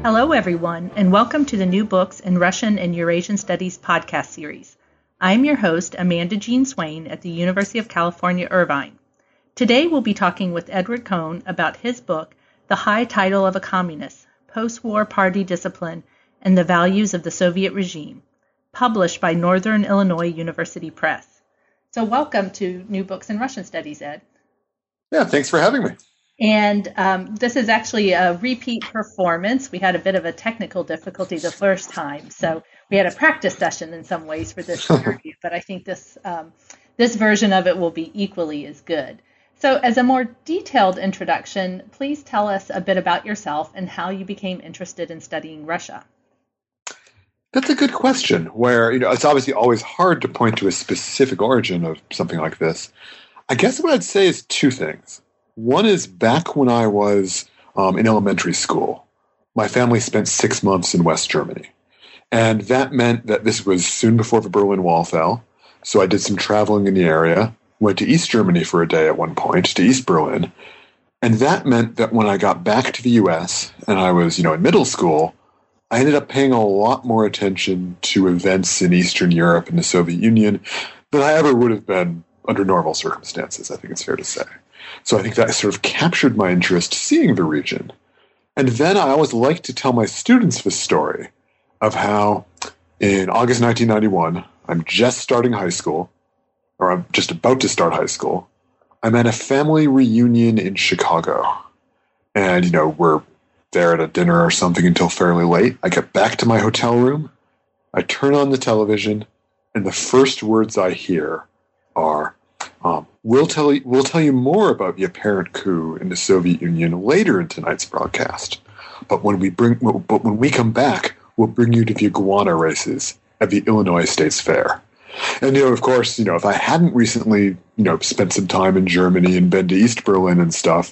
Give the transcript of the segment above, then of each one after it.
Hello, everyone, and welcome to the New Books in Russian and Eurasian Studies podcast series. I'm your host, Amanda Jean Swain at the University of California, Irvine. Today, we'll be talking with Edward Cohn about his book, The High Title of a Communist, Post-War Party Discipline and the Values of the Soviet Regime, published by Northern Illinois University Press. So welcome to New Books in Russian Studies, Ed. Yeah, thanks for having me. And this is actually a repeat performance. We had a bit of a technical difficulty the first time, so we had a practice session in some ways for this interview, but I think this version of it will be equally as good. So as a more detailed introduction, please tell us a bit about yourself and how you became interested in studying Russia. That's a good question, where it's obviously always hard to point to a specific origin of something like this. I guess what I'd say is two things. One is back when I was in elementary school, my family spent 6 months in West Germany. And that meant that this was soon before the Berlin Wall fell. So I did some traveling in the area, went to East Germany for a day at one point, to East Berlin. And that meant that when I got back to the US and I was, in middle school, I ended up paying a lot more attention to events in Eastern Europe and the Soviet Union than I ever would have been under normal circumstances, I think it's fair to say. So I think that sort of captured my interest seeing the region. And then I always like to tell my students the story of how in August 1991, I'm just starting high school, or I'm just about to start high school. I'm at a family reunion in Chicago. And, we're there at a dinner or something until fairly late. I get back to my hotel room. I turn on the television, and the first words I hear are, we'll tell you more about the apparent coup in the Soviet Union later in tonight's broadcast. But when we come back, we'll bring you to the iguana races at the Illinois State's Fair. And of course, if I hadn't recently, spent some time in Germany and been to East Berlin and stuff,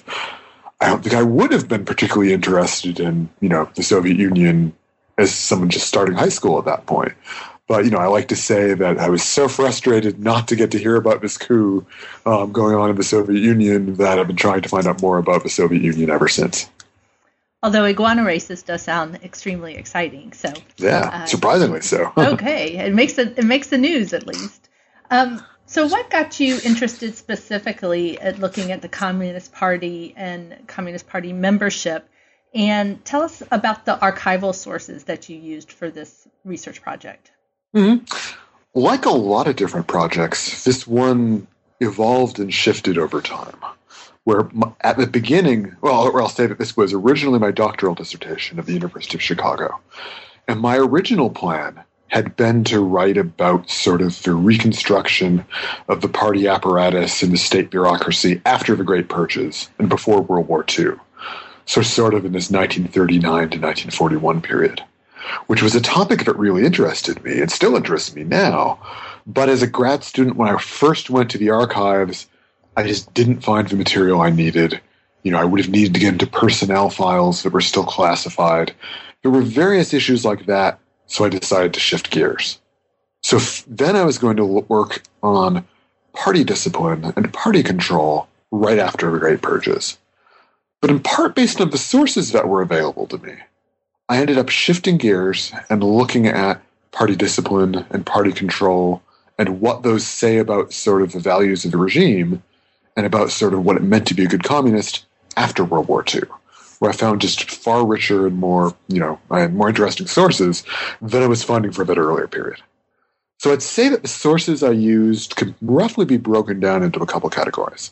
I don't think I would have been particularly interested in, the Soviet Union as someone just starting high school at that point. But, I like to say that I was so frustrated not to get to hear about this coup going on in the Soviet Union that I've been trying to find out more about the Soviet Union ever since. Although iguana races does sound extremely exciting, so yeah, surprisingly so. Okay, it makes the news at least. So, what got you interested specifically at looking at the Communist Party and Communist Party membership? And tell us about the archival sources that you used for this research project. Mm-hmm. Like a lot of different projects, this one evolved and shifted over time. Where at the beginning, I'll say that this was originally my doctoral dissertation at the University of Chicago. And my original plan had been to write about sort of the reconstruction of the party apparatus and the state bureaucracy after the Great Purges and before World War II. So sort of in this 1939 to 1941 period, which was a topic that really interested me and still interests me now. But as a grad student, when I first went to the archives, I just didn't find the material I needed. I would have needed to get into personnel files that were still classified. There were various issues like that, so I decided to shift gears. So then I was going to work on party discipline and party control right after the Great Purges. But in part based on the sources that were available to me, I ended up shifting gears and looking at party discipline and party control and what those say about sort of the values of the regime and about sort of what it meant to be a good communist after World War II, where I found just far richer and more, I had more interesting sources than I was finding for that earlier period. So I'd say that the sources I used could roughly be broken down into a couple categories.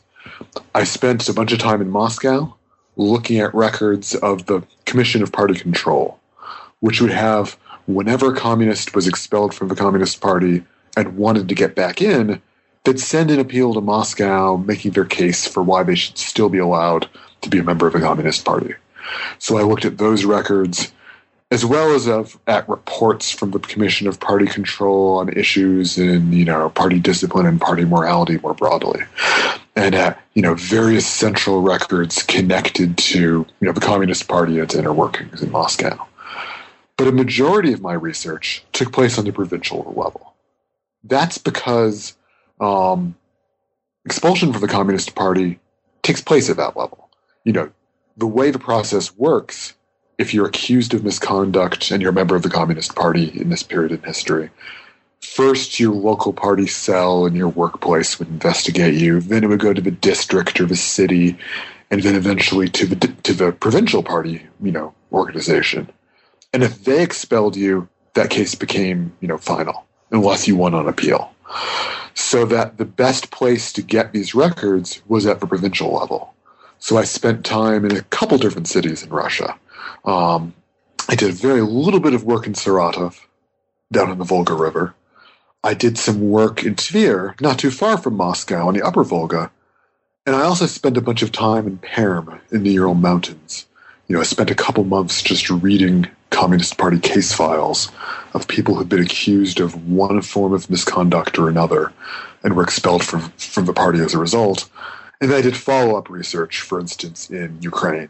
I spent a bunch of time in Moscow looking at records of the Commission of Party Control, which would have, whenever a communist was expelled from the Communist Party and wanted to get back in, they'd send an appeal to Moscow making their case for why they should still be allowed to be a member of the Communist Party. So I looked at those records, as well as at reports from the Commission of Party Control on issues in, party discipline and party morality more broadly, and at, various central records connected to, the Communist Party and its inner workings in Moscow. But a majority of my research took place on the provincial level. That's because expulsion from the Communist Party takes place at that level. The way the process works if you're accused of misconduct and you're a member of the Communist Party in this period in history, first your local party cell in your workplace would investigate you, then it would go to the district or the city, and then eventually to the provincial party, organization. And if they expelled you, that case became, final, unless you won on appeal. So that the best place to get these records was at the provincial level. So I spent time in a couple different cities in Russia. I did a very little bit of work in Saratov, down in the Volga River. I did some work in Tver, not too far from Moscow, on the upper Volga. And I also spent a bunch of time in Perm, in the Ural Mountains. I spent a couple months just reading Communist Party case files of people who'd been accused of one form of misconduct or another and were expelled from the party as a result. And I did follow-up research, for instance, in Ukraine,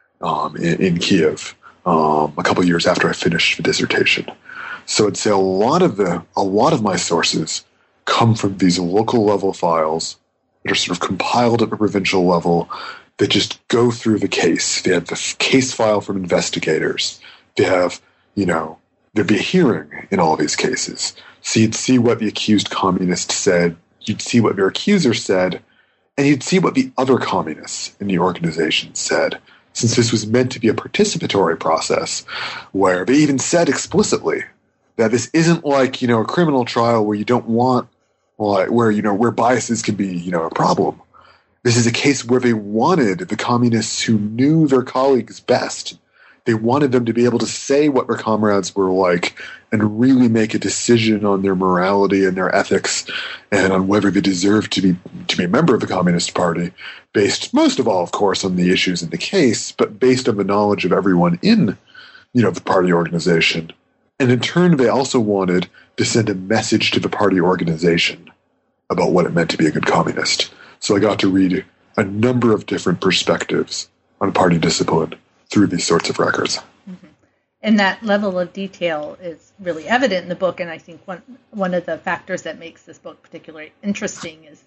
in Kiev, a couple of years after I finished the dissertation. So I'd say a lot of my sources come from these local level files that are sort of compiled at the provincial level that just go through the case. They have the case file from investigators. They have, there'd be a hearing in all these cases. So you'd see what the accused communist said, you'd see what their accuser said, and you'd see what the other communists in the organization said, since this was meant to be a participatory process, where they even said explicitly that this isn't like, a criminal trial where you don't want, where biases can be, a problem. This is a case where they wanted the communists who knew their colleagues best. They wanted them to be able to say what their comrades were like and really make a decision on their morality and their ethics and on whether they deserved to be a member of the Communist Party, based most of all, of course, on the issues in the case, but based on the knowledge of everyone in, the party organization. And in turn, they also wanted to send a message to the party organization about what it meant to be a good communist. So I got to read a number of different perspectives on party discipline through these sorts of records. Mm-hmm. And that level of detail is really evident in the book, and I think one of the factors that makes this book particularly interesting is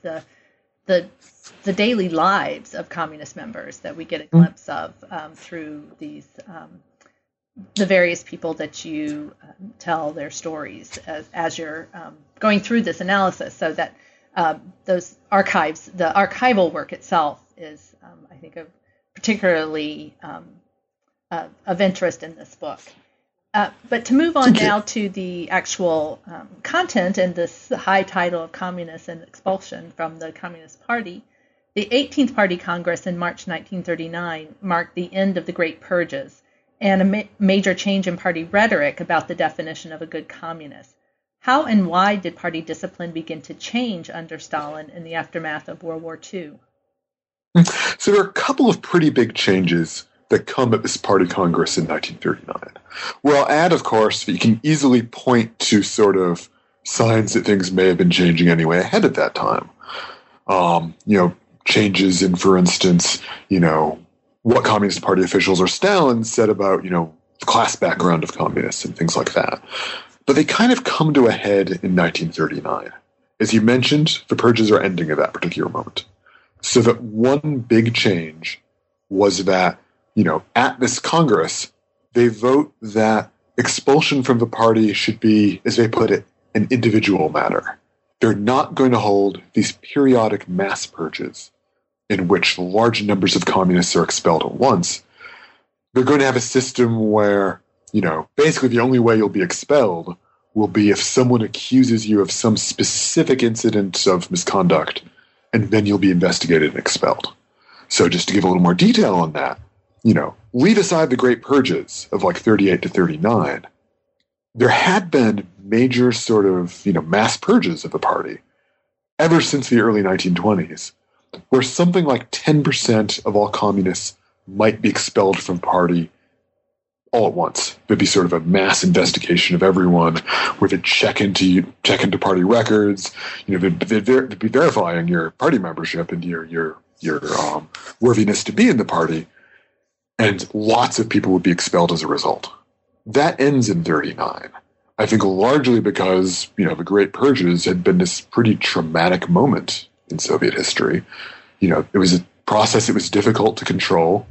the daily lives of communist members that we get a glimpse of through these the various people that you tell their stories as you're going through this analysis, so that those archives, the archival work itself is, I think, particularly of interest in this book. But to move on now to the actual content and this high title of Communists and Expulsion from the Communist Party, the 18th Party Congress in March 1939 marked the end of the Great Purges and a major change in party rhetoric about the definition of a good communist. How and why did party discipline begin to change under Stalin in the aftermath of World War II? So there are a couple of pretty big changes that come at this party congress in 1939. Well, add, of course, that you can easily point to sort of signs that things may have been changing anyway ahead at that time. Changes in, for instance, what Communist Party officials or Stalin said about, the class background of communists and things like that. But they kind of come to a head in 1939. As you mentioned, the purges are ending at that particular moment. So that one big change was that, at this Congress, they vote that expulsion from the party should be, as they put it, an individual matter. They're not going to hold these periodic mass purges in which large numbers of communists are expelled at once. They're going to have a system where, basically the only way you'll be expelled will be if someone accuses you of some specific incident of misconduct, and then you'll be investigated and expelled. So just to give a little more detail on that, leave aside the Great Purges of 38 to 39, there had been major sort of, mass purges of the party ever since the early 1920s, where something like 10% of all communists might be expelled from the party all at once. There'd be sort of a mass investigation of everyone, where they'd check into party records. They'd be verifying your party membership and your worthiness to be in the party, and lots of people would be expelled as a result. That ends in 39. I think largely because the Great Purges had been this pretty traumatic moment in Soviet history. It was a process that was difficult to control.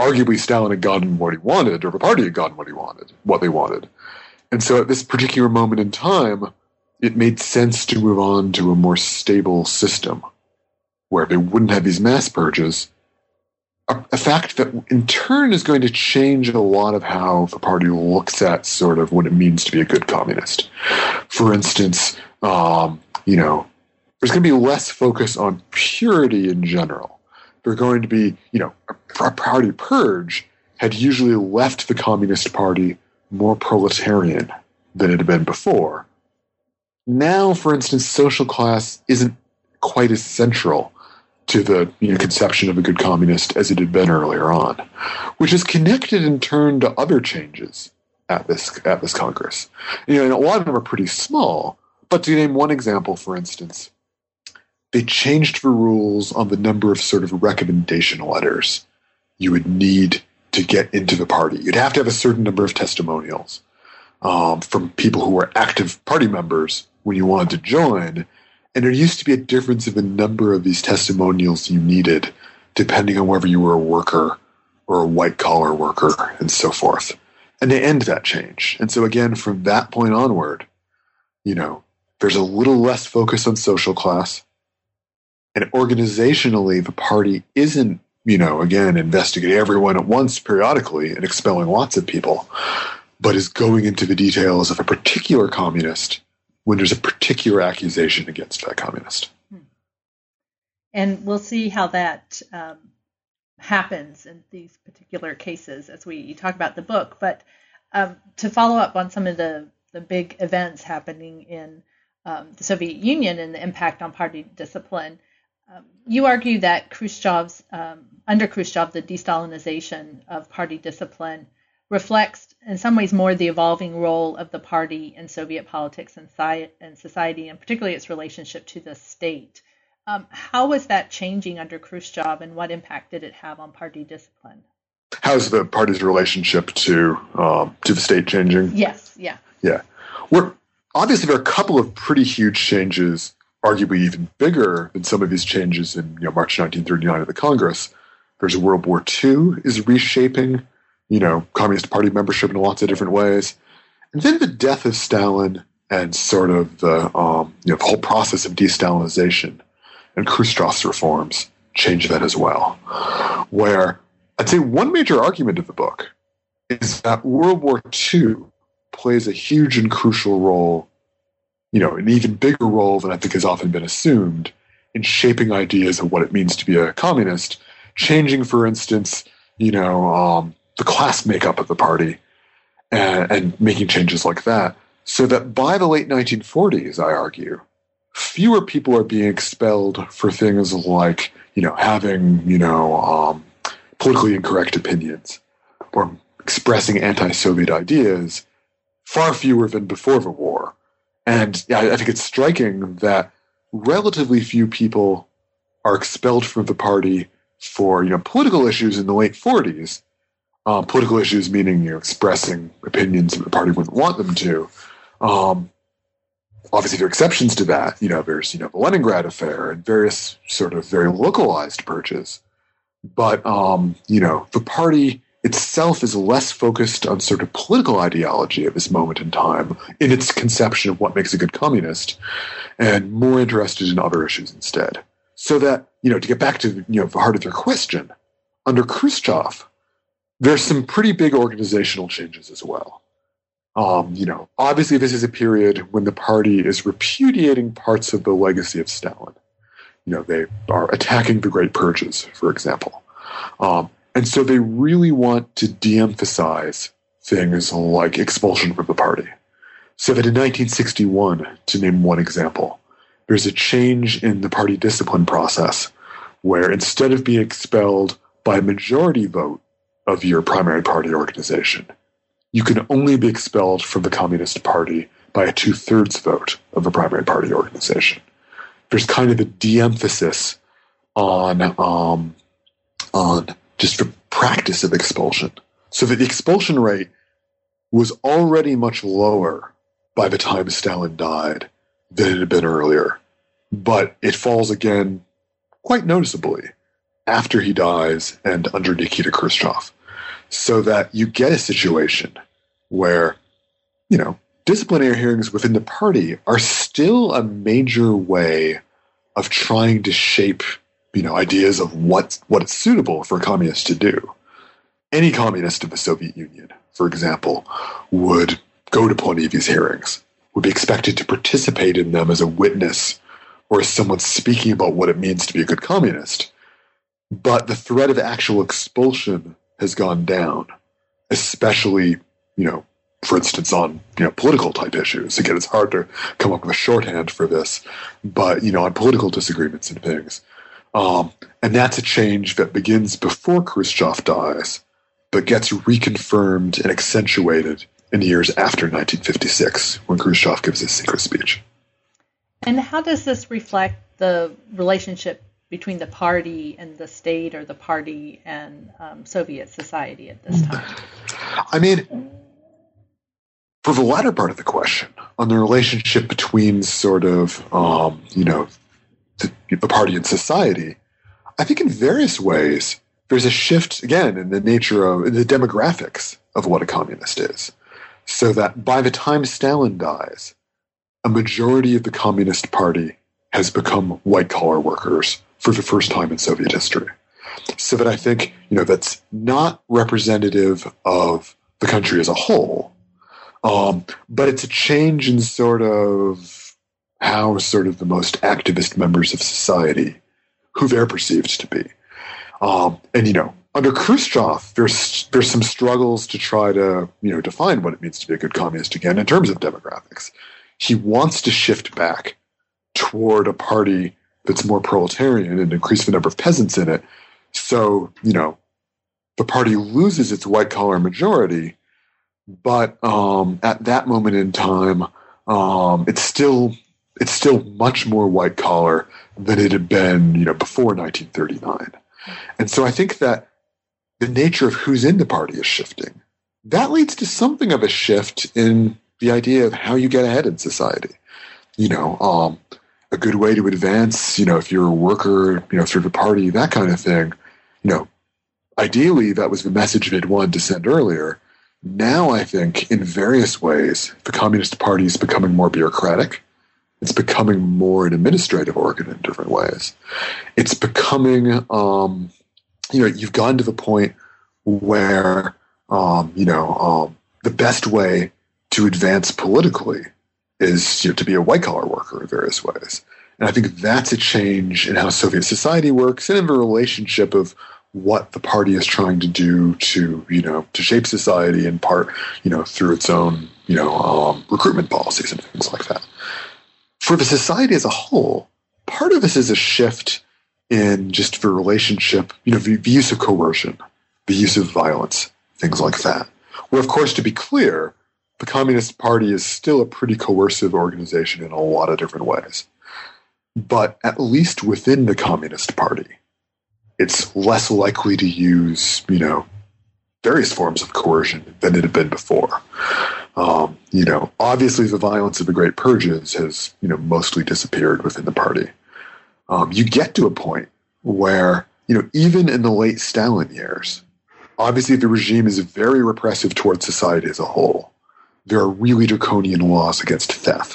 arguably Stalin had gotten what he wanted, or the party had gotten what they wanted. And so at this particular moment in time, it made sense to move on to a more stable system where they wouldn't have these mass purges, a fact that in turn is going to change a lot of how the party looks at sort of what it means to be a good communist. For instance, there's going to be less focus on purity in general. There's going to be, a party purge had usually left the Communist Party more proletarian than it had been before. Now, for instance, social class isn't quite as central to the conception of a good communist as it had been earlier on, which is connected in turn to other changes at this Congress. And a lot of them are pretty small, but to name one example, for instance, they changed the rules on the number of sort of recommendation letters you would need to get into the party. You'd have to have a certain number of testimonials from people who were active party members when you wanted to join. And there used to be a difference in the number of these testimonials you needed, depending on whether you were a worker or a white-collar worker and so forth. And they end that change. And so again, from that point onward, there's a little less focus on social class. And organizationally, the party isn't, again, investigating everyone at once periodically and expelling lots of people, but is going into the details of a particular communist when there's a particular accusation against that communist. And we'll see how that happens in these particular cases as we talk about the book. But to follow up on some of the big events happening in the Soviet Union and the impact on party discipline, you argue that under Khrushchev, the de-Stalinization of party discipline reflects in some ways more the evolving role of the party in Soviet politics and society, and particularly its relationship to the state. How was that changing under Khrushchev, and what impact did it have on party discipline? How's the party's relationship to the state changing? Yes, yeah. Yeah. Obviously, there are a couple of pretty huge changes, arguably even bigger than some of these changes in March 1939 of the Congress. There's World War II is reshaping Communist Party membership in lots of different ways. And then the death of Stalin and sort of the whole process of de-Stalinization and Khrushchev's reforms change that as well. Where I'd say one major argument of the book is that World War II plays a huge and crucial role, an even bigger role than I think has often been assumed in shaping ideas of what it means to be a communist, changing, for instance, the class makeup of the party and making changes like that, so that by the late 1940s, I argue, fewer people are being expelled for things like, having, politically incorrect opinions or expressing anti-Soviet ideas, far fewer than before the war. And I think it's striking that relatively few people are expelled from the party for, political issues in the late 40s. Political issues meaning expressing opinions that the party wouldn't want them to. Obviously, there are exceptions to that. There's the Leningrad affair and various sort of very localized purges. But the party itself is less focused on sort of political ideology at this moment in time in its conception of what makes a good communist, and more interested in other issues instead. So that to get back to the heart of your question, under Khrushchev, there's some pretty big organizational changes as well. Obviously this is a period when the party is repudiating parts of the legacy of Stalin. They are attacking the Great Purges, for example. And so they really want to de-emphasize things like expulsion from the party. So that in 1961, to name one example, there's a change in the party discipline process where instead of being expelled by a majority vote of your primary party organization, you can only be expelled from the Communist Party by a 2/3 vote of the primary party organization. There's kind of a de-emphasis on just the practice of expulsion, so that the expulsion rate was already much lower by the time Stalin died than it had been earlier. But it falls again quite noticeably after he dies and under Nikita Khrushchev, so that you get a situation where, disciplinary hearings within the party are still a major way of trying to shape, ideas of what's suitable for a communist to do. Any communist of the Soviet Union, for example, would go to plenty of these hearings, would be expected to participate in them as a witness or as someone speaking about what it means to be a good communist. But the threat of actual expulsion has gone down, especially, for instance, on, political type issues. Again, it's hard to come up with a shorthand for this, but, on political disagreements and things. And that's a change that begins before Khrushchev dies, but gets reconfirmed and accentuated in the years after 1956, when Khrushchev gives his secret speech. And how does this reflect the relationship between the party and the state, or the party and Soviet society at this time? I mean, for the latter part of the question, on the relationship between sort of, the party and society, I think in various ways there's a shift, again, in the nature of in the demographics of what a communist is. So that by the time Stalin dies, a majority of the Communist Party has become white-collar workers for the first time in Soviet history. So that I think, that's not representative of the country as a whole, but it's a change in sort of how sort of the most activist members of society, who they're perceived to be. And, under Khrushchev, there's some struggles to try to, define what it means to be a good communist again in terms of demographics. He wants to shift back toward a party that's more proletarian and increase the number of peasants in it. So, the party loses its white-collar majority, but at that moment in time, it's still much more white-collar than it had been, before 1939. And so I think that the nature of who's in the party is shifting. That leads to something of a shift in the idea of how you get ahead in society. A good way to advance, if you're a worker, through the party, that kind of thing. Ideally, that was the message they'd wanted to send earlier. Now, I think, in various ways, the Communist Party is becoming more bureaucratic. It's becoming more an administrative organ in different ways. It's becoming, you've gotten to the point where, the best way to advance politically is to be a white-collar worker in various ways. And I think that's a change in how Soviet society works and in the relationship of what the party is trying to do to, to shape society in part, through its own, recruitment policies and things like that. For the society as a whole, part of this is a shift in just the relationship, the use of coercion, the use of violence, things like that. Where, of course, to be clear, the Communist Party is still a pretty coercive organization in a lot of different ways. But at least within the Communist Party, it's less likely to use, various forms of coercion than it had been before. Obviously the violence of the Great Purges has, mostly disappeared within the party. You get to a point where, even in the late Stalin years, obviously the regime is very repressive towards society as a whole. There are really draconian laws against theft.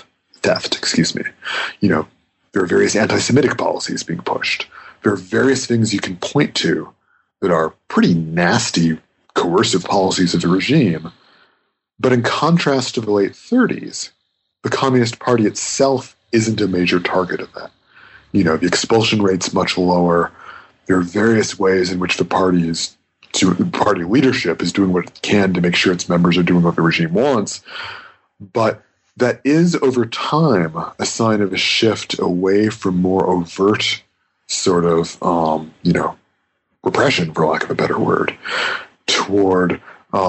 There are various anti-Semitic policies being pushed. There are various things you can point to that are pretty nasty, coercive policies of the regime. But in contrast to the late 30s, the Communist Party itself isn't a major target of that. The expulsion rate's much lower. There are various ways in which the party leadership is doing what it can to make sure its members are doing what the regime wants. But that is, over time, a sign of a shift away from more overt sort of, repression, for lack of a better word, toward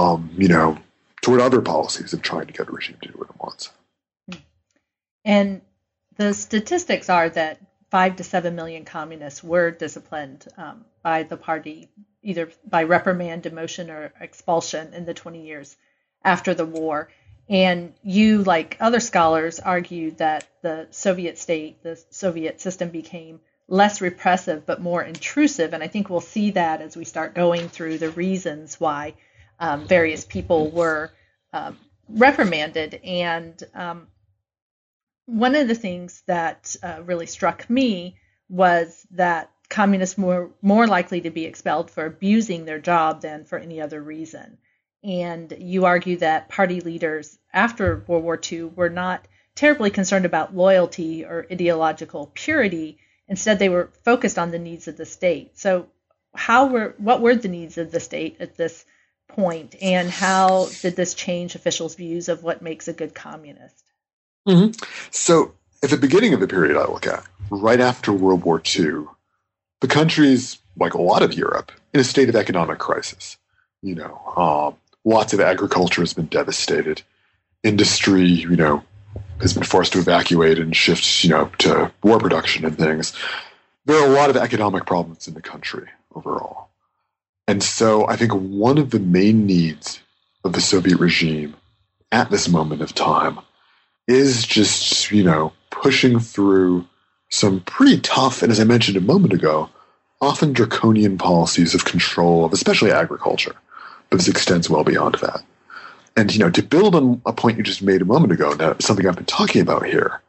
other policies of trying to get the regime to do what it wants. And the statistics are that 5 to 7 million communists were disciplined by the party, either by reprimand, demotion, or expulsion in the 20 years after the war. And you, like other scholars, argue that the Soviet state, the Soviet system, became less repressive but more intrusive. And I think we'll see that as we start going through the reasons why various people were reprimanded. And one of the things that really struck me was that communists were more likely to be expelled for abusing their job than for any other reason. And you argue that party leaders after World War II were not terribly concerned about loyalty or ideological purity. Instead, they were focused on the needs of the state. So what were the needs of the state at this point, and how did this change officials' views of what makes a good communist? Mm-hmm. So at the beginning of the period I look at, right after World War II, the country's, like a lot of Europe, in a state of economic crisis. Lots of agriculture has been devastated. Industry, has been forced to evacuate and shift, to war production and things. There are a lot of economic problems in the country overall. And so I think one of the main needs of the Soviet regime at this moment of time is just, pushing through some pretty tough, and as I mentioned a moment ago, often draconian policies of control of especially agriculture, but this extends well beyond that. And, to build on a point you just made a moment ago, now something I've been talking about here,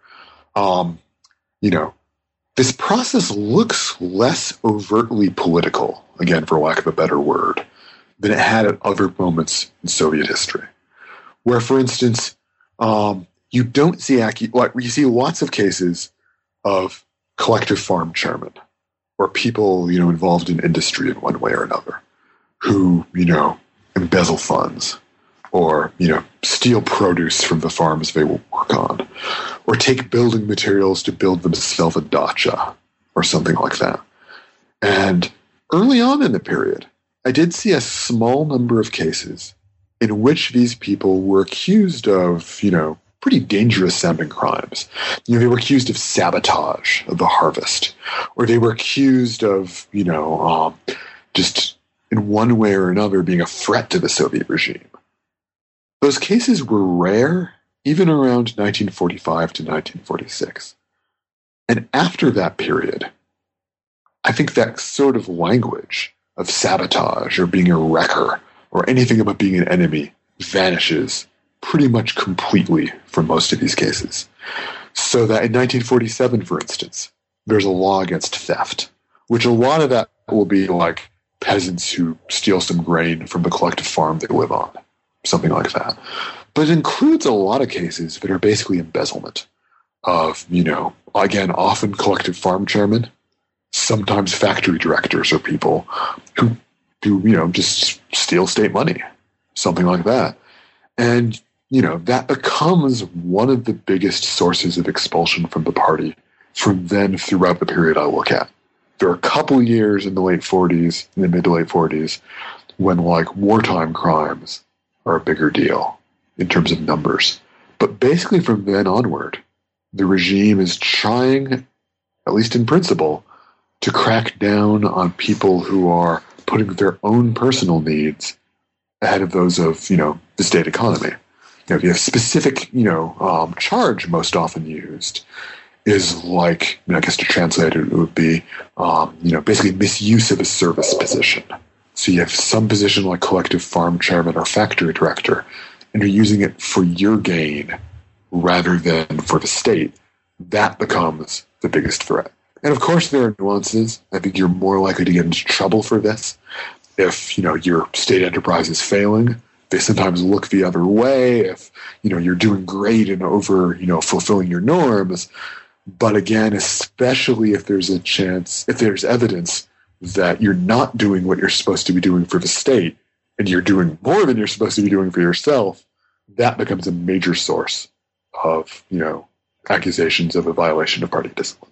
this process looks less overtly political, again, for lack of a better word, than it had at other moments in Soviet history. Where, for instance, you don't see, you see lots of cases of collective farm chairmen or people, involved in industry in one way or another who, embezzle funds or, steal produce from the farms they will work on or take building materials to build themselves a dacha or something like that. And early on in the period, I did see a small number of cases in which these people were accused of, pretty dangerous sounding crimes. They were accused of sabotage of the harvest, or they were accused of, just in one way or another being a threat to the Soviet regime. Those cases were rare, even around 1945 to 1946. And after that period, I think that sort of language of sabotage or being a wrecker or anything about being an enemy vanishes pretty much completely from most of these cases. So that in 1947, for instance, there's a law against theft, which a lot of that will be like peasants who steal some grain from the collective farm they live on, something like that. But it includes a lot of cases that are basically embezzlement of, again, often collective farm chairmen, sometimes factory directors or people who just steal state money, something like that. And, that becomes one of the biggest sources of expulsion from the party from then throughout the period I look at. There are a couple of years in the late 40s, in the mid to late 40s, when wartime crimes are a bigger deal in terms of numbers. But basically from then onward, the regime is trying, at least in principle, to crack down on people who are putting their own personal needs ahead of those of, the state economy. If you have specific, charge most often used is I guess to translate it would be, basically misuse of a service position. So you have some position like collective farm chairman or factory director, and you're using it for your gain rather than for the state. That becomes the biggest threat. And of course, there are nuances. I think you're more likely to get into trouble for this if, your state enterprise is failing. They sometimes look the other way if, you're doing great and over, fulfilling your norms. But again, especially if there's evidence that you're not doing what you're supposed to be doing for the state and you're doing more than you're supposed to be doing for yourself, that becomes a major source of, accusations of a violation of party discipline.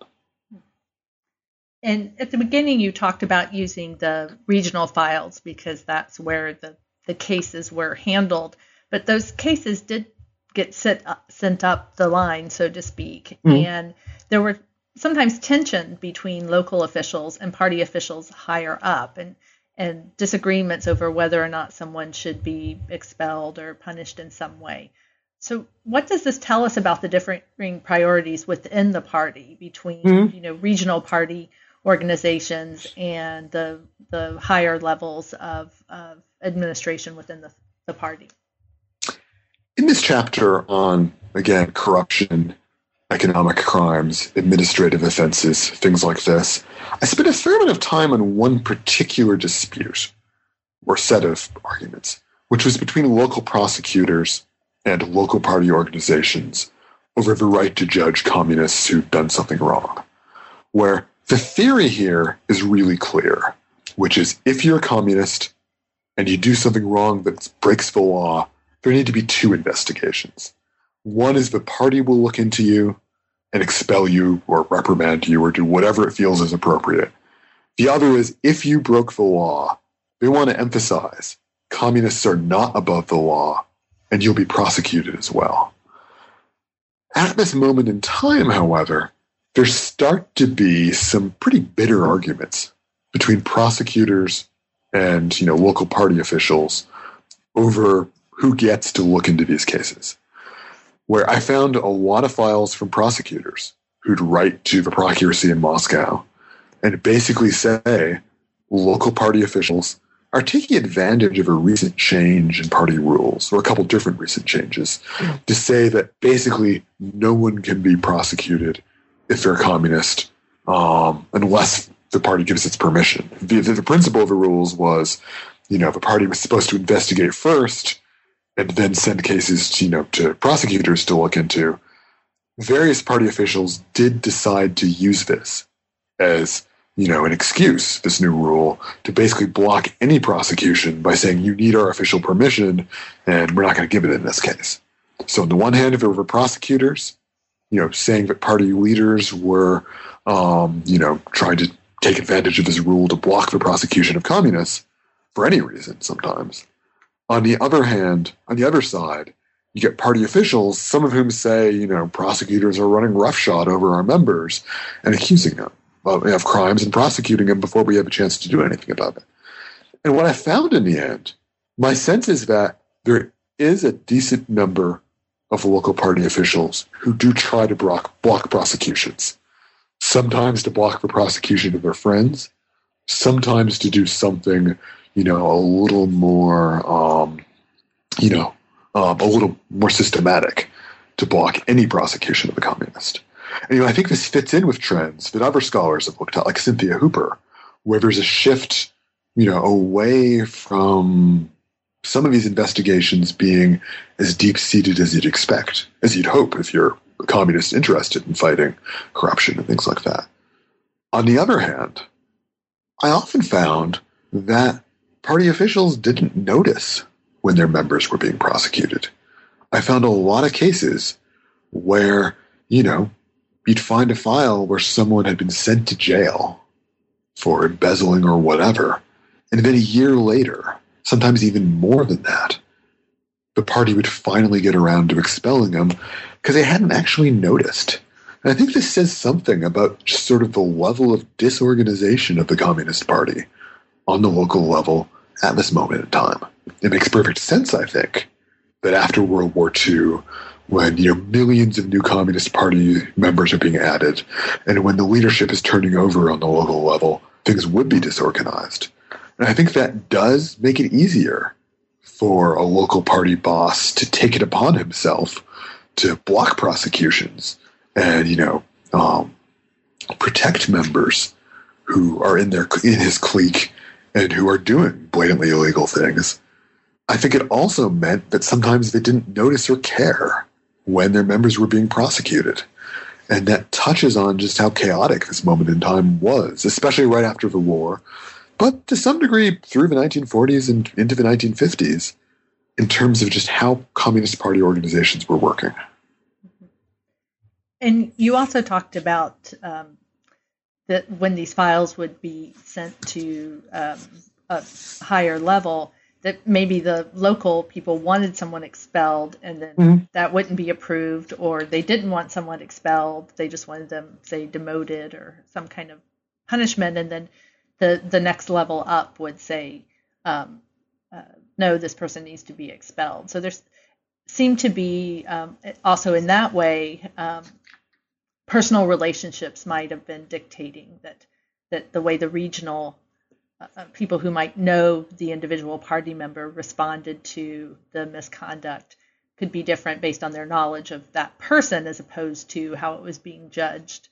And at the beginning, you talked about using the regional files because that's where the cases were handled. But those cases did get sent up the line, so to speak. Mm-hmm. And there were sometimes tension between local officials and party officials higher up and disagreements over whether or not someone should be expelled or punished in some way. So what does this tell us about the differing priorities within the party between, regional party organizations and the higher levels of administration within the party? In this chapter on, again, corruption, economic crimes, administrative offenses, things like this, I spent a fair amount of time on one particular dispute or set of arguments, which was between local prosecutors and local party organizations over the right to judge communists who've done something wrong. Where the theory here is really clear, which is if you're a communist and you do something wrong that breaks the law, there need to be two investigations. One is the party will look into you and expel you or reprimand you or do whatever it feels is appropriate. The other is if you broke the law, they want to emphasize communists are not above the law and you'll be prosecuted as well. At this moment in time, however, there start to be some pretty bitter arguments between prosecutors and local party officials over who gets to look into these cases. Where I found a lot of files from prosecutors who'd write to the procuracy in Moscow and basically say local party officials are taking advantage of a recent change in party rules, or a couple different recent changes, to say that basically no one can be prosecuted if they're a communist unless the party gives its permission. The principle of the rules was, the party was supposed to investigate first and then send cases to prosecutors to look into. Various party officials did decide to use this as an excuse, this new rule, to basically block any prosecution by saying you need our official permission and we're not going to give it in this case. So on the one hand, there were prosecutors, saying that party leaders were, trying to take advantage of this rule to block the prosecution of communists for any reason sometimes. On the other hand, on the other side, you get party officials, some of whom say, prosecutors are running roughshod over our members and accusing them of crimes and prosecuting them before we have a chance to do anything about it. And what I found in the end, my sense is that there is a decent number of local party officials who do try to block prosecutions. Sometimes to block the prosecution of their friends, sometimes to do something, a little more, a little more systematic to block any prosecution of a communist. And, I think this fits in with trends that other scholars have looked at, like Cynthia Hooper, where there's a shift, away from some of these investigations being as deep-seated as you'd expect, as you'd hope if you're a communist interested in fighting corruption and things like that. On the other hand, I often found that party officials didn't notice when their members were being prosecuted. I found a lot of cases where, you'd find a file where someone had been sent to jail for embezzling or whatever, and then a year later, sometimes even more than that, the party would finally get around to expelling them because they hadn't actually noticed. And I think this says something about just sort of the level of disorganization of the Communist Party on the local level at this moment in time. It makes perfect sense, I think, that after World War II, when millions of new Communist Party members are being added, and when the leadership is turning over on the local level, things would be disorganized. And I think that does make it easier for a local party boss to take it upon himself to block prosecutions and, protect members who are in his clique and who are doing blatantly illegal things. I think it also meant that sometimes they didn't notice or care when their members were being prosecuted. And that touches on just how chaotic this moment in time was, especially right after the war, but to some degree through the 1940s and into the 1950s, in terms of just how Communist Party organizations were working. And you also talked about that when these files would be sent to a higher level, that maybe the local people wanted someone expelled and then that wouldn't be approved, or they didn't want someone expelled. They just wanted them, say, demoted or some kind of punishment. And then the next level up would say, no, this person needs to be expelled. So seem to be also in that way, personal relationships might have been dictating that the way the regional people who might know the individual party member responded to the misconduct could be different based on their knowledge of that person as opposed to how it was being judged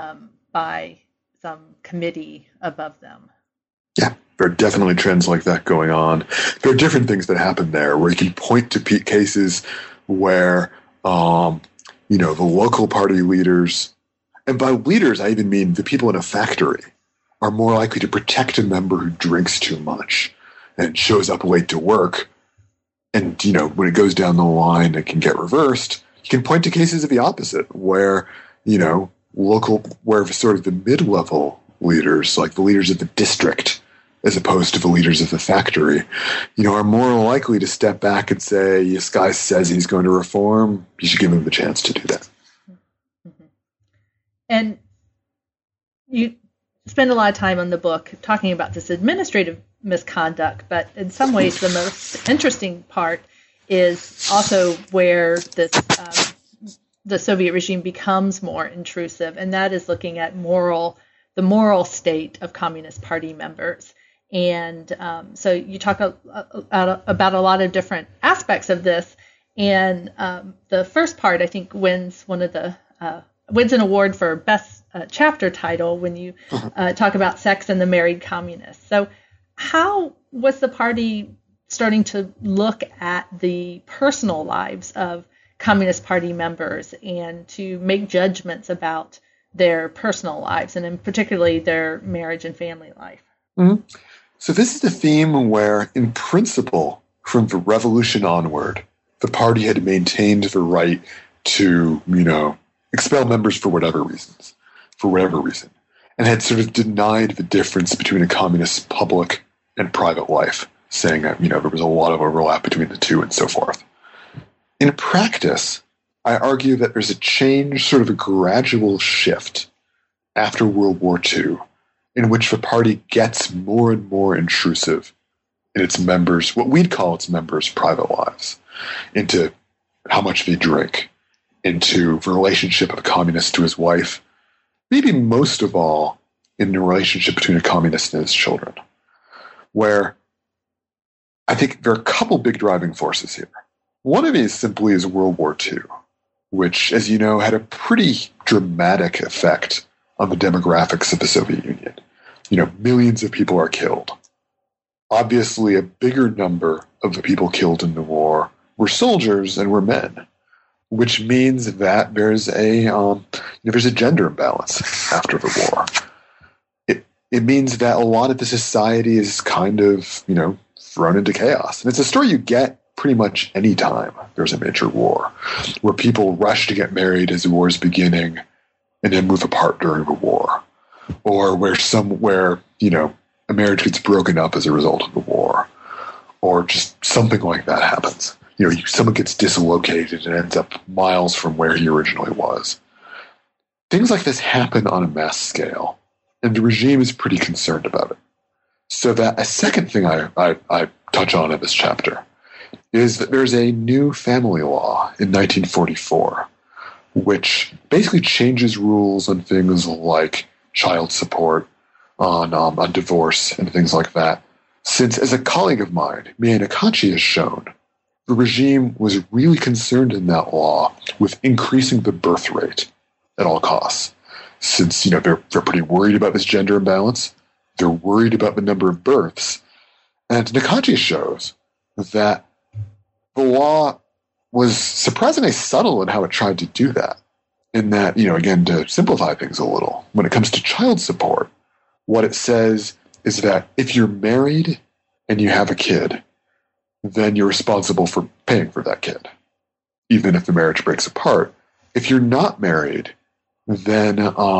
by some committee above them. Yeah, there are definitely trends like that going on. There are different things that happen there where you can point to cases where, the local party leaders, and by leaders I even mean the people in a factory, are more likely to protect a member who drinks too much and shows up late to work. And, when it goes down the line, it can get reversed. You can point to cases of the opposite where, where sort of the mid-level leaders, like the leaders of the district, as opposed to the leaders of the factory, are more likely to step back and say, this guy says he's going to reform, you should give him the chance to do that. Mm-hmm. And you spend a lot of time on the book talking about this administrative misconduct, but in some ways the most interesting part is also where this the Soviet regime becomes more intrusive, and that is looking at the moral state of Communist Party members. And so you talk about a lot of different aspects of this, and the first part I think wins an award for best chapter title when you talk about sex and the married communists. So how was the party starting to look at the personal lives of Communist Party members and to make judgments about their personal lives, and in particularly their marriage and family life? Mm-hmm. So this is a theme where, in principle, from the revolution onward, the party had maintained the right to, expel members for whatever reason, and had sort of denied the difference between a communist public and private life, saying that, there was a lot of overlap between the two and so forth. In practice, I argue that there's a change, sort of a gradual shift after World War II, in which the party gets more and more intrusive in its members, what we'd call its members' private lives, into how much they drink, into the relationship of a communist to his wife, maybe most of all in the relationship between a communist and his children, where I think there are a couple big driving forces here. One of these simply is World War II, which, as you know, had a pretty dramatic effect on the demographics of the Soviet Union. Millions of people are killed. Obviously, a bigger number of the people killed in the war were soldiers and were men, which means that there's a gender imbalance after the war. It means that a lot of the society is kind of, thrown into chaos. And it's a story you get pretty much any time there's a major war, where people rush to get married as the war is beginning and then move apart during the war, or where a marriage gets broken up as a result of the war, or just something like that happens. Someone gets dislocated and ends up miles from where he originally was. Things like this happen on a mass scale, and the regime is pretty concerned about it. So that a second thing I touch on in this chapter is that there's a new family law in 1944, which basically changes rules on things like child support, on divorce, and things like that. Since, as a colleague of mine, Mie Nakachi, has shown, the regime was really concerned in that law with increasing the birth rate at all costs. Since, they're pretty worried about this gender imbalance, they're worried about the number of births. And Nakachi shows that the law was surprisingly subtle in how it tried to do that. In that, again, to simplify things a little, when it comes to child support, what it says is that if you're married and you have a kid, then you're responsible for paying for that kid, even if the marriage breaks apart. If you're not married, then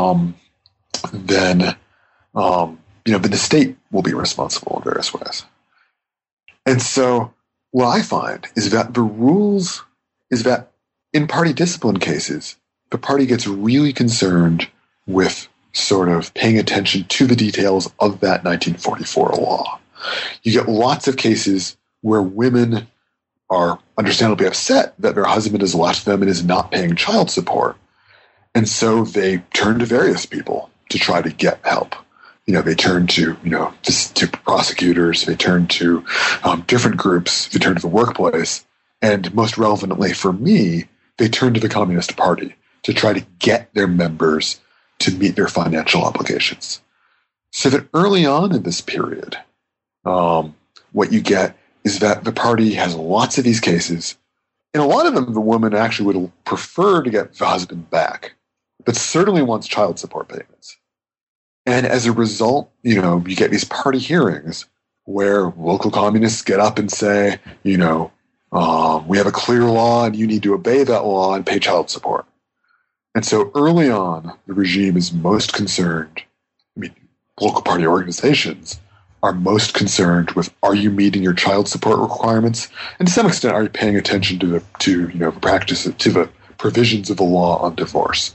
the state will be responsible in various ways. And so what I find is that the rules is that in party discipline cases, the party gets really concerned with sort of paying attention to the details of that 1944 law. You get lots of cases where women are understandably upset that their husband has left them and is not paying child support. And so they turn to various people to try to get help. They turn to, to prosecutors, they turn to different groups, they turn to the workplace, and most relevantly for me, they turn to the Communist Party to try to get their members to meet their financial obligations. So that early on in this period, what you get is that the party has lots of these cases. In a lot of them, the woman actually would prefer to get the husband back, but certainly wants child support payments. And as a result, you get these party hearings where local communists get up and say, we have a clear law and you need to obey that law and pay child support. And so early on, the regime is most concerned, local party organizations are most concerned with, are you meeting your child support requirements? And to some extent, are you paying attention to the provisions of the law on divorce?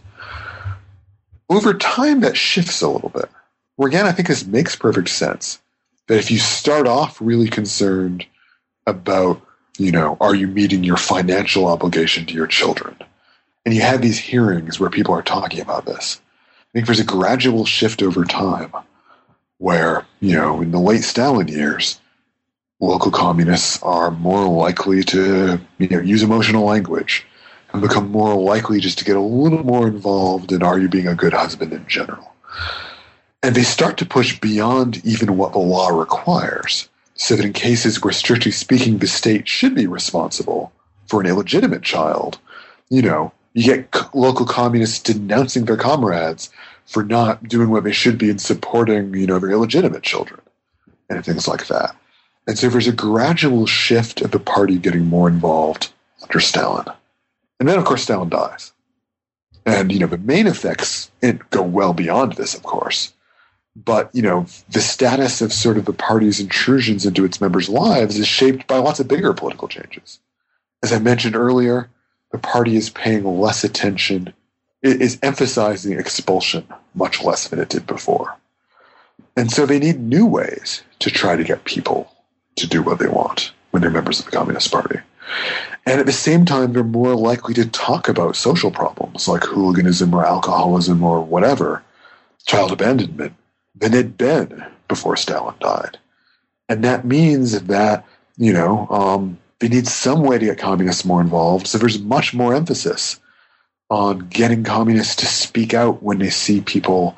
Over time, that shifts a little bit. Where again, I think this makes perfect sense. That if you start off really concerned about, are you meeting your financial obligation to your children? And you have these hearings where people are talking about this. I think there's a gradual shift over time where, in the late Stalin years, local communists are more likely to, use emotional language and become more likely just to get a little more involved in, are you being a good husband in general? And they start to push beyond even what the law requires, so that in cases where, strictly speaking, the state should be responsible for an illegitimate child, you get local communists denouncing their comrades for not doing what they should be in supporting, their illegitimate children and things like that. And so there's a gradual shift of the party getting more involved under Stalin. And then, of course, Stalin dies. And, the main effects go well beyond this, of course. But, the status of sort of the party's intrusions into its members' lives is shaped by lots of bigger political changes. As I mentioned earlier, the party is paying less attention, it is emphasizing expulsion much less than it did before. And so they need new ways to try to get people to do what they want when they're members of the Communist Party. And at the same time, they're more likely to talk about social problems like hooliganism or alcoholism or whatever, child abandonment, than they'd been before Stalin died. And that means that, they need some way to get communists more involved. So there's much more emphasis on getting communists to speak out when they see people,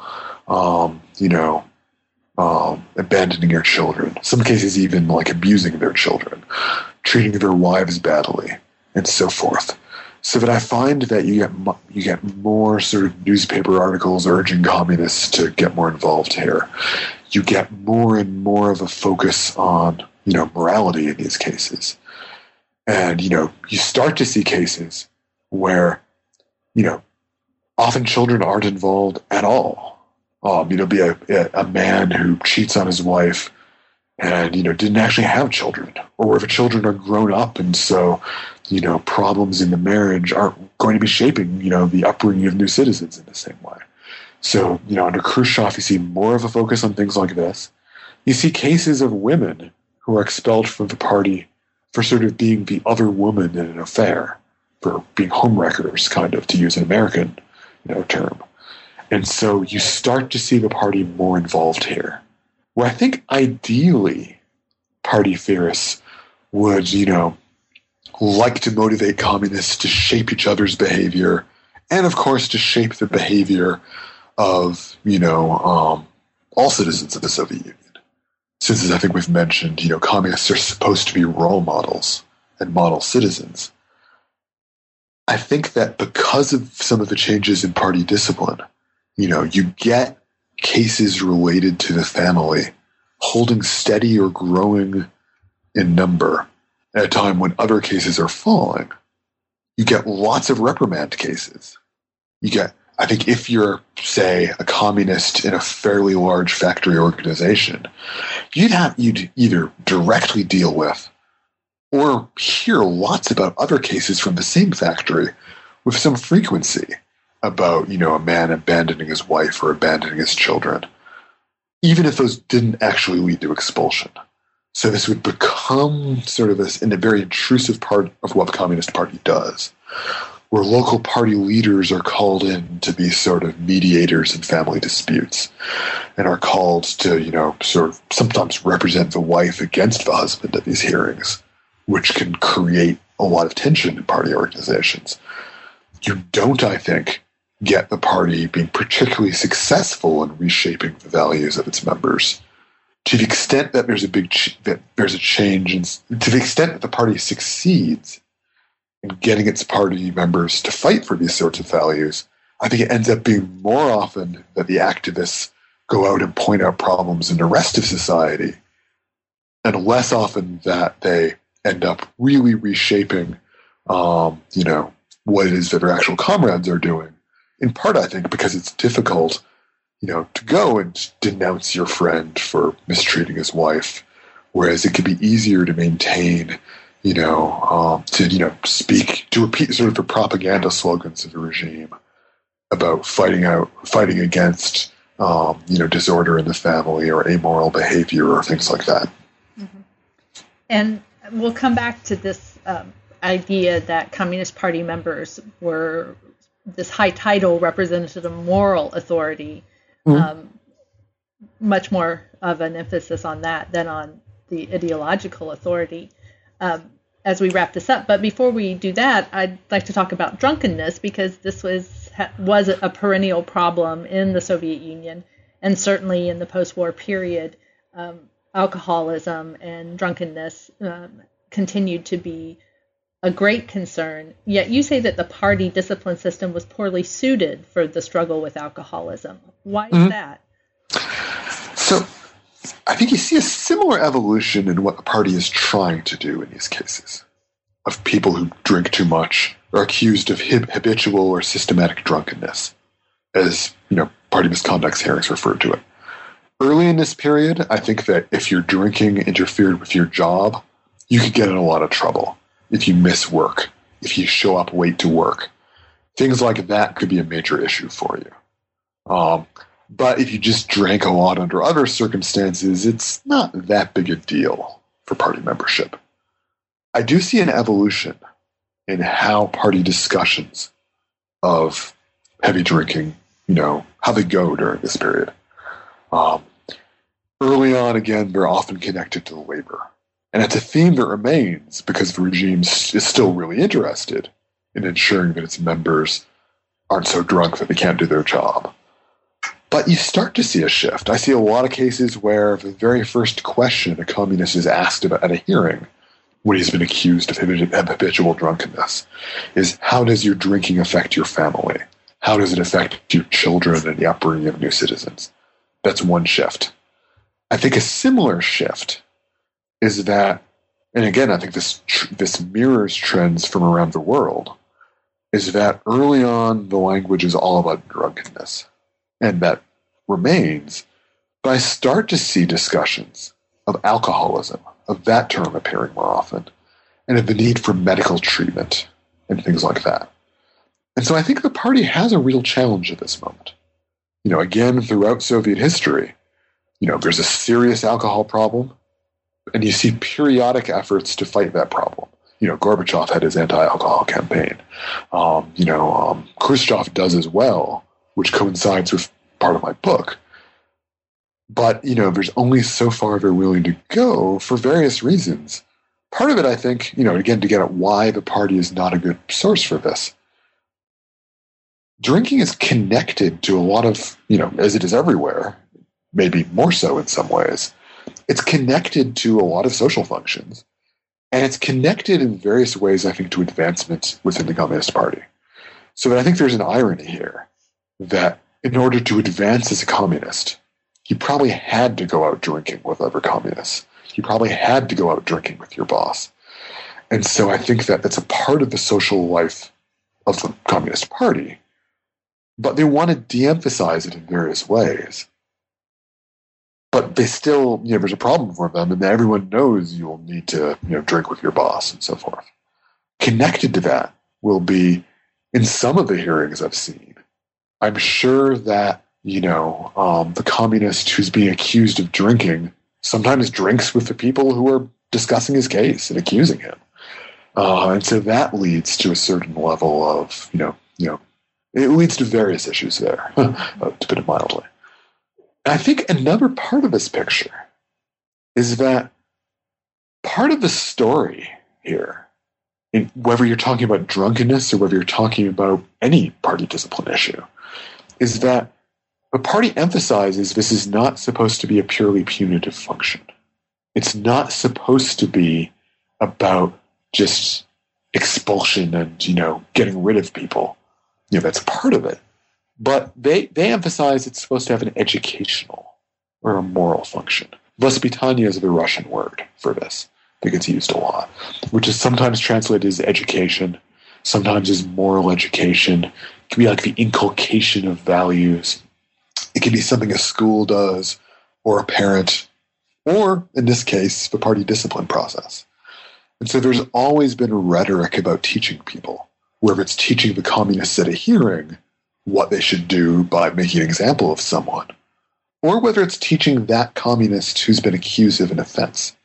abandoning their children. Some cases even like abusing their children, treating their wives badly, and so forth. So that I find that you get more sort of newspaper articles urging communists to get more involved here. You get more and more of a focus on, morality in these cases. And, you start to see cases where, often children aren't involved at all. Be a man who cheats on his wife and, didn't actually have children, or where the children are grown up and so, problems in the marriage aren't going to be shaping, the upbringing of new citizens in the same way. So, under Khrushchev, you see more of a focus on things like this. You see cases of women who are expelled from the party for sort of being the other woman in an affair, for being homewreckers, kind of, to use an American, term. And so you start to see the party more involved here, where I think ideally party theorists would, like to motivate communists to shape each other's behavior, and of course to shape the behavior of, all citizens of the Soviet Union. Since, as I think we've mentioned, communists are supposed to be role models and model citizens. I think that because of some of the changes in party discipline, you get cases related to the family holding steady or growing in number at a time when other cases are falling. You get lots of reprimand cases. I think if you're, say, a communist in a fairly large factory organization, you'd either directly deal with or hear lots about other cases from the same factory with some frequency about, a man abandoning his wife or abandoning his children, even if those didn't actually lead to expulsion. So this would become sort of in a very intrusive part of what the Communist Party does, where local party leaders are called in to be sort of mediators in family disputes and are called to, sort of sometimes represent the wife against the husband at these hearings, which can create a lot of tension in party organizations. You don't, I think, get the party being particularly successful in reshaping the values of its members. To the extent that there's a change, and to the extent that the party succeeds in getting its party members to fight for these sorts of values, I think it ends up being more often that the activists go out and point out problems in the rest of society, and less often that they end up really reshaping, what it is that their actual comrades are doing. In part, I think, because it's difficult, to go and denounce your friend for mistreating his wife, whereas it could be easier to maintain, to repeat sort of the propaganda slogans of the regime about fighting against, disorder in the family or amoral behavior or things like that. Mm-hmm. And we'll come back to this idea that Communist Party members were this high title represented a moral authority. Mm-hmm. Much more of an emphasis on that than on the ideological authority as we wrap this up. But before we do that, I'd like to talk about drunkenness, because this was a perennial problem in the Soviet Union, and certainly in the post-war period. Alcoholism and drunkenness continued to be a great concern. Yet you say that the party discipline system was poorly suited for the struggle with alcoholism. Why is that? So I think you see a similar evolution in what the party is trying to do in these cases of people who drink too much or accused of habitual or systematic drunkenness, as party misconduct hearings referred to it. Early in this period, I think that if your drinking interfered with your job, you could get in a lot of trouble. If you miss work, if you show up late to work, things like that could be a major issue for you. But if you just drank a lot under other circumstances, it's not that big a deal for party membership. I do see an evolution in how party discussions of heavy drinking, how they go during this period. Early on, again, they're often connected to the labor. And it's a theme that remains because the regime is still really interested in ensuring that its members aren't so drunk that they can't do their job. But you start to see a shift. I see a lot of cases where the very first question a communist is asked about at a hearing when he's been accused of habitual drunkenness is, how does your drinking affect your family? How does it affect your children and the upbringing of new citizens? That's one shift. I think a similar shift is that, and again, I think this mirrors trends from around the world, is that early on the language is all about drunkenness, and that remains, but I start to see discussions of alcoholism, of that term appearing more often, and of the need for medical treatment and things like that. And so I think the party has a real challenge at this moment. Again, throughout Soviet history, there's a serious alcohol problem, and you see periodic efforts to fight that problem. Gorbachev had his anti-alcohol campaign. Khrushchev does as well, which coincides with part of my book. But, there's only so far they're willing to go for various reasons. Part of it, I think, again, to get at why the party is not a good source for this. Drinking is connected to a lot of, as it is everywhere, maybe more so in some ways, it's connected to a lot of social functions. And it's connected in various ways, I think, to advancement within the Communist Party. So I think there's an irony here that in order to advance as a communist, you probably had to go out drinking with other communists. You probably had to go out drinking with your boss. And so I think that that's a part of the social life of the Communist Party. But they want to de-emphasize it in various ways. But they still, there's a problem for them, and everyone knows you will need to, drink with your boss and so forth. Connected to that will be, in some of the hearings I've seen, I'm sure that, the communist who's being accused of drinking sometimes drinks with the people who are discussing his case and accusing him. And so that leads to a certain level of, it leads to various issues there, to put it mildly. And I think another part of this picture is that part of the story here, whether you're talking about drunkenness or whether you're talking about any party discipline issue, is that the party emphasizes this is not supposed to be a purely punitive function. It's not supposed to be about just expulsion and, getting rid of people. That's part of it. But they emphasize it's supposed to have an educational or a moral function. Vaspitание is the Russian word for this. That gets used a lot, which is sometimes translated as education, sometimes as moral education. It can be like the inculcation of values. It can be something a school does, or a parent, or, in this case, the party discipline process. And so there's always been rhetoric about teaching people, whether it's teaching the communists at a hearing what they should do by making an example of someone, or whether it's teaching that communist who's been accused of an offense.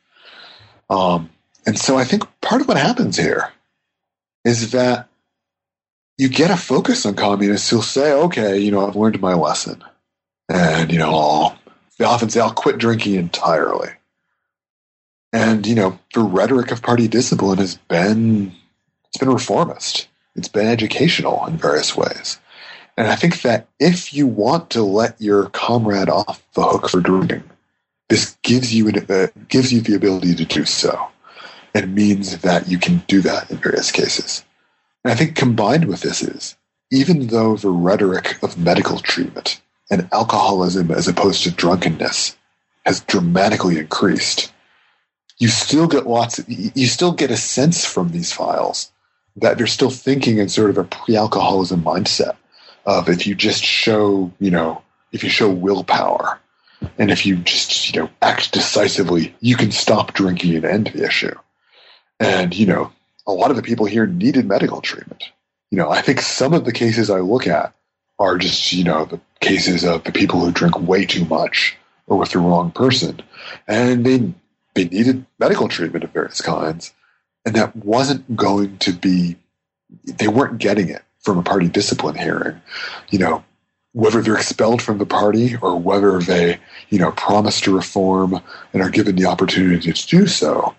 And so I think part of what happens here is that you get a focus on communists who'll say, okay, I've learned my lesson. And, they often say, I'll quit drinking entirely. And, the rhetoric of party discipline it's been reformist. It's been educational in various ways. And I think that if you want to let your comrade off the hook for drinking, this gives you the ability to do so. And means that you can do that in various cases. And I think combined with this is, even though the rhetoric of medical treatment and alcoholism as opposed to drunkenness has dramatically increased, you still get a sense from these files that they're still thinking in sort of a pre-alcoholism mindset of if you just show, if you show willpower and if you just, act decisively, you can stop drinking and end the issue. And, a lot of the people here needed medical treatment. I think some of the cases I look at are just, the cases of the people who drink way too much or with the wrong person. And they needed medical treatment of various kinds. And that wasn't going to be, they weren't getting it from a party discipline hearing. Whether they're expelled from the party or whether they, promise to reform and are given the opportunity to do so,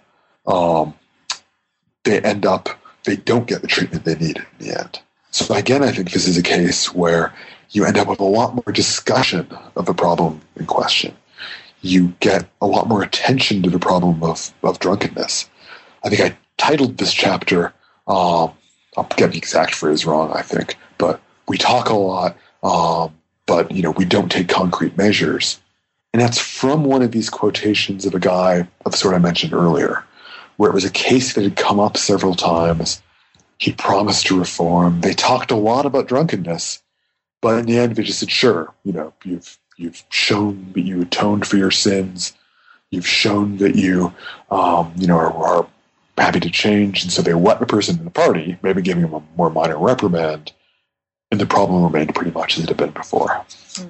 they don't get the treatment they need in the end. So again, I think this is a case where you end up with a lot more discussion of the problem in question. You get a lot more attention to the problem of drunkenness. I think I titled this chapter, I'll get the exact phrase wrong, I think, but we talk a lot, but we don't take concrete measures. And that's from one of these quotations of a guy of the sort I mentioned earlier, where it was a case that had come up several times. He promised to reform. They talked a lot about drunkenness, but in the end, they just said, sure, you've shown that you atoned for your sins. You've shown that you, are happy to change. And so they let the person in the party, maybe giving him a more minor reprimand, and the problem remained pretty much as it had been before.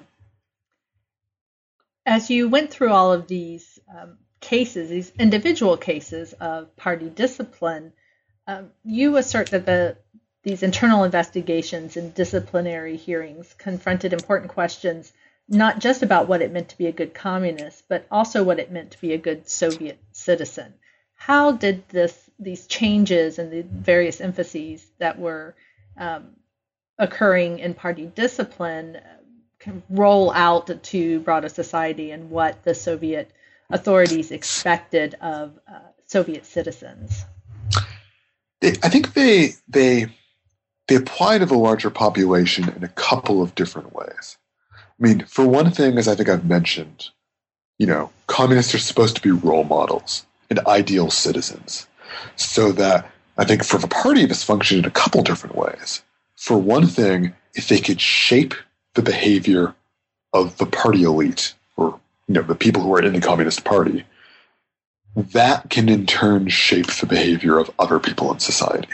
As you went through all of these cases, these individual cases of party discipline, you assert that these internal investigations and disciplinary hearings confronted important questions, not just about what it meant to be a good communist, but also what it meant to be a good Soviet citizen. How did these changes and the various emphases that were occurring in party discipline roll out to broader society and what the Soviet authorities expected of Soviet citizens? I think they apply to the larger population in a couple of different ways. I mean, for one thing, as I think I've mentioned, communists are supposed to be role models and ideal citizens. So that I think for the party, this functioned in a couple different ways. For one thing, if they could shape the behavior of the party elite, or the people who are in the Communist Party, that can in turn shape the behavior of other people in society.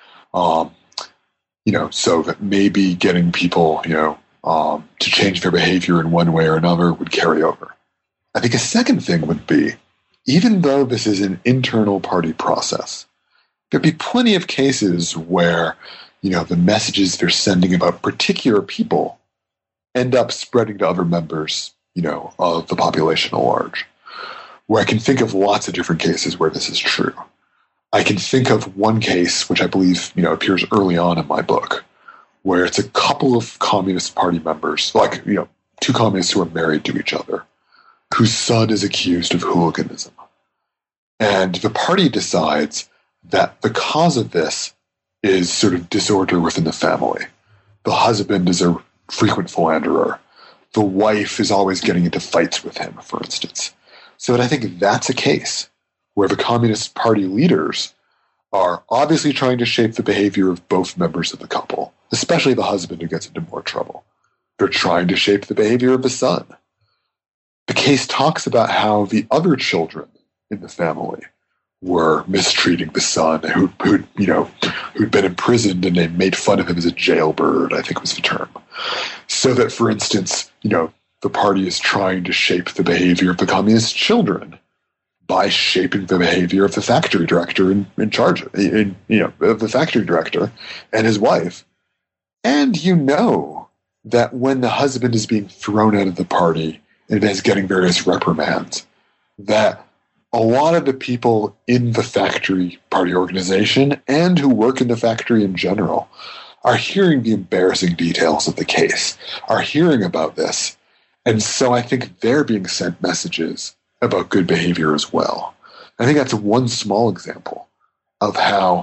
So that maybe getting people, to change their behavior in one way or another would carry over. I think a second thing would be, even though this is an internal party process, there'd be plenty of cases where, the messages they're sending about particular people end up spreading to other members, of the population at large. Where I can think of lots of different cases where this is true. I can think of one case, which I believe, appears early on in my book, where it's a couple of Communist Party members, two communists who are married to each other, whose son is accused of hooliganism. And the party decides that the cause of this is sort of disorder within the family. The husband is a frequent philanderer. The wife is always getting into fights with him, for instance. So I think that's a case where the Communist Party leaders are obviously trying to shape the behavior of both members of the couple, especially the husband who gets into more trouble. They're trying to shape the behavior of the son. The case talks about how the other children in the family were mistreating the son who'd been imprisoned, and they made fun of him as a jailbird, I think was the term. So that, for instance, the party is trying to shape the behavior of the communist children by shaping the behavior of the factory director in charge of the factory director and his wife. And that when the husband is being thrown out of the party and is getting various reprimands, that a lot of the people in the factory party organization and who work in the factory in general are hearing the embarrassing details of the case, are hearing about this. And so I think they're being sent messages about good behavior as well. I think that's one small example of how,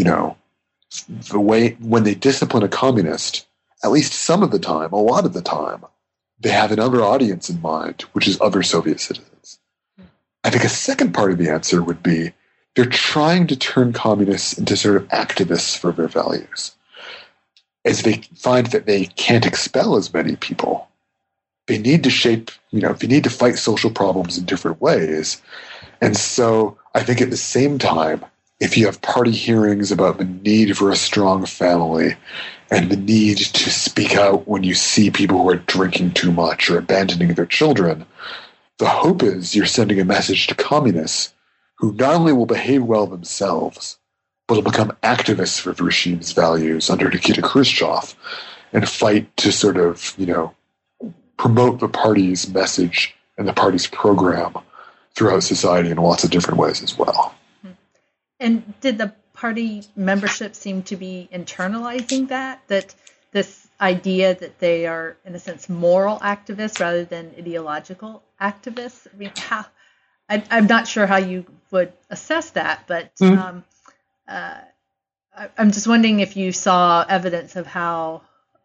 the way when they discipline a communist, at least some of the time, a lot of the time, they have another audience in mind, which is other Soviet citizens. I think a second part of the answer would be they're trying to turn communists into sort of activists for their values. As they find that they can't expel as many people, they need to shape, they need to fight social problems in different ways. And so I think at the same time, if you have party hearings about the need for a strong family and the need to speak out when you see people who are drinking too much or abandoning their children, the hope is you're sending a message to communists who not only will behave well themselves, but will become activists for the regime's values under Nikita Khrushchev and fight to sort of, promote the party's message and the party's program throughout society in lots of different ways as well. And did the party membership seem to be internalizing that this idea that they are, in a sense, moral activists rather than ideological activists? I mean, I'm not sure how you would assess that, but I'm just wondering if you saw evidence of how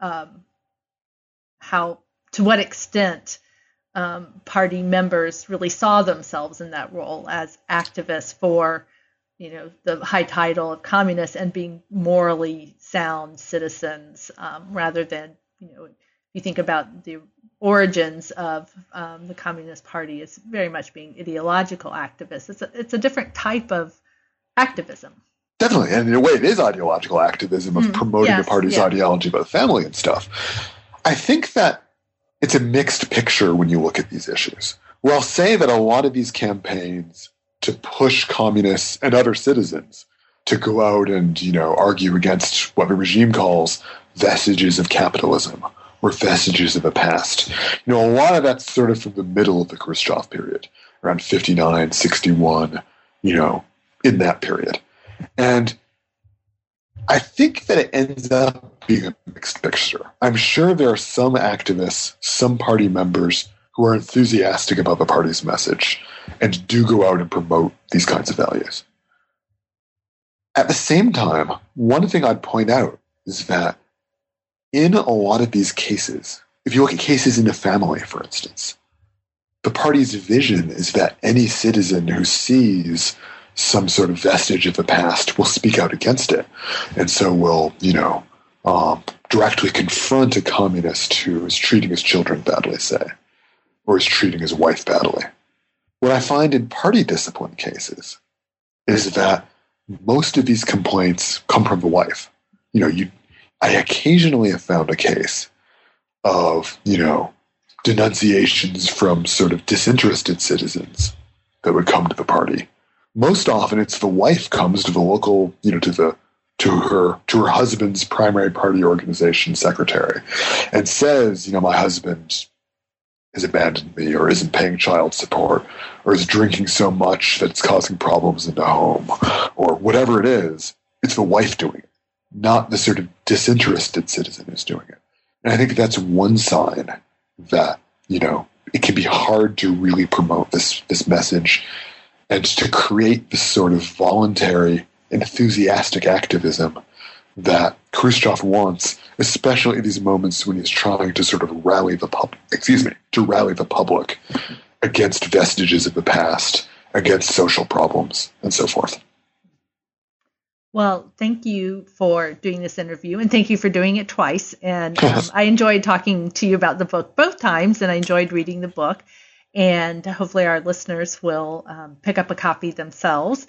to what extent party members really saw themselves in that role as activists for, the high title of communists and being morally sound citizens, rather than, if you think about the origins of the Communist Party as very much being ideological activists. It's a different type of activism. Definitely, and in a way it is ideological activism of promoting the party's ideology about family and stuff. I think that it's a mixed picture when you look at these issues. Where I'll say that a lot of these campaigns to push communists and other citizens to go out and, argue against what the regime calls vestiges of capitalism or vestiges of the past. A lot of that's sort of from the middle of the Khrushchev period, around 59, 61, in that period. And I think that it ends up being a mixed picture. I'm sure there are some activists, some party members who are enthusiastic about the party's message and do go out and promote these kinds of values. At the same time, one thing I'd point out is that in a lot of these cases, if you look at cases in the family, for instance, the party's vision is that any citizen who sees some sort of vestige of the past will speak out against it. And so will, directly confront a communist who is treating his children badly, say, or is treating his wife badly. What I find in party discipline cases is that most of these complaints come from the wife. I occasionally have found a case of, denunciations from sort of disinterested citizens that would come to the party. Most often, it's the wife comes to the local, to her husband's primary party organization secretary and says, my husband has abandoned me, or isn't paying child support, or is drinking so much that it's causing problems in the home, or whatever it is. It's the wife doing it, not the sort of disinterested citizen who's doing it. And I think that's one sign that, it can be hard to really promote this message and to create this sort of voluntary, enthusiastic activism that Khrushchev wants, especially in these moments when he's trying to sort of rally the public against vestiges of the past, against social problems, and so forth. Well, thank you for doing this interview, and thank you for doing it twice. And I enjoyed talking to you about the book both times, and I enjoyed reading the book. And hopefully our listeners will pick up a copy themselves.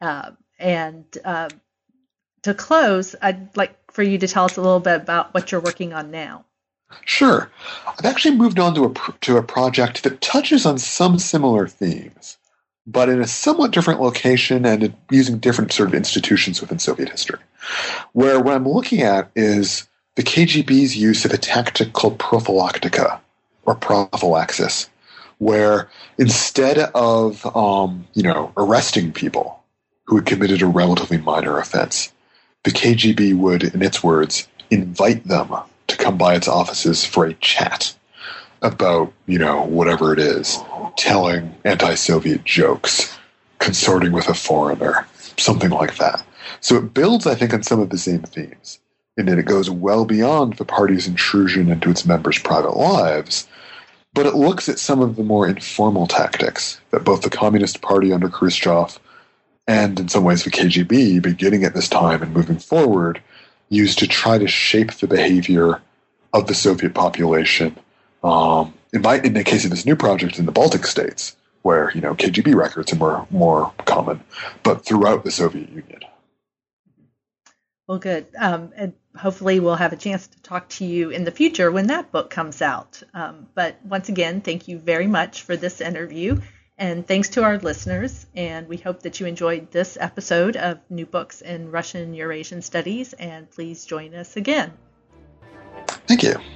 To close, I'd like for you to tell us a little bit about what you're working on now. Sure. I've actually moved on to a project that touches on some similar themes, but in a somewhat different location and using different sort of institutions within Soviet history, where what I'm looking at is the KGB's use of a tactic called prophylactica, or prophylaxis, where instead of arresting people who had committed a relatively minor offense, the KGB would, in its words, invite them to come by its offices for a chat about, whatever it is, telling anti-Soviet jokes, consorting with a foreigner, something like that. So it builds, I think, on some of the same themes, in that it goes well beyond the party's intrusion into its members' private lives, but it looks at some of the more informal tactics that both the Communist Party under Khrushchev and in some ways the KGB, beginning at this time and moving forward, used to try to shape the behavior of the Soviet population. In the case of this new project in the Baltic states, where KGB records are more common, but throughout the Soviet Union. Well, good. And hopefully we'll have a chance to talk to you in the future when that book comes out. But once again, thank you very much for this interview. And thanks to our listeners, and we hope that you enjoyed this episode of New Books in Russian Eurasian Studies, and please join us again. Thank you.